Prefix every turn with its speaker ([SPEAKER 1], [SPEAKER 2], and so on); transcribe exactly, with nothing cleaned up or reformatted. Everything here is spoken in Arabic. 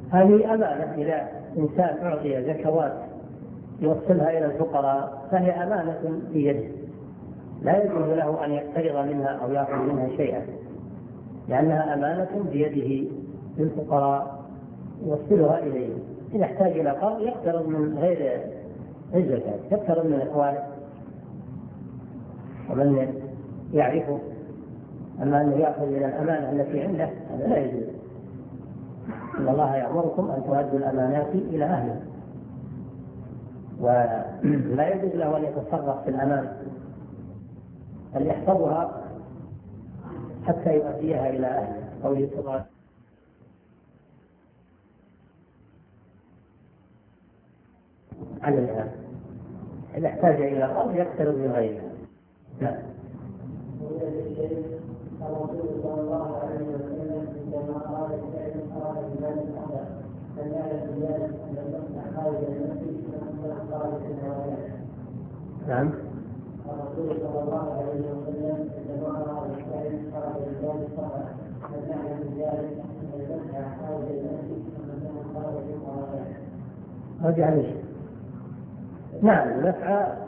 [SPEAKER 1] هذه أمانة. إذا إنسان أعطي زكوات يوصلها إلى الفقراء فهي أمانة في يده، لا يجوز له أن يقترض منها أو يأخذ منها شيئا، لأنها أمانة بيده للفقراء يوصلها إليه. إذا احتاج إلى قرض يقترض من غير الزكاة، يقترض من إخوانه ومن يعرفه. أما أنه يأخذ من الأمانة التي عنده هذا لا يجوز. إن الله يأمركم أن تؤدوا الأمانات إلى أهلها، ولا يجوز له أن يتصرف في الأمانة بل يحفظها حتى يؤديها إلى أهلها. قوله تعالى على الآن إذا احتاج إلى قرض يقترض من غيرها. نعم.
[SPEAKER 2] الرسول صلى الله عليه وسلم عندما قال الشيء قال بذلك الأمر فجعل بذلك أن يصنع خارج المسجد وأنزل خارج النوافل.
[SPEAKER 1] نعم.
[SPEAKER 2] الرسول صلى الله عليه وسلم عندما قال الشيء قال بذلك الأمر فجعل بذلك أن يصنع خارج المسجد وأنزل خارج النوافل.
[SPEAKER 1] رجع ليش؟ نعم، نفع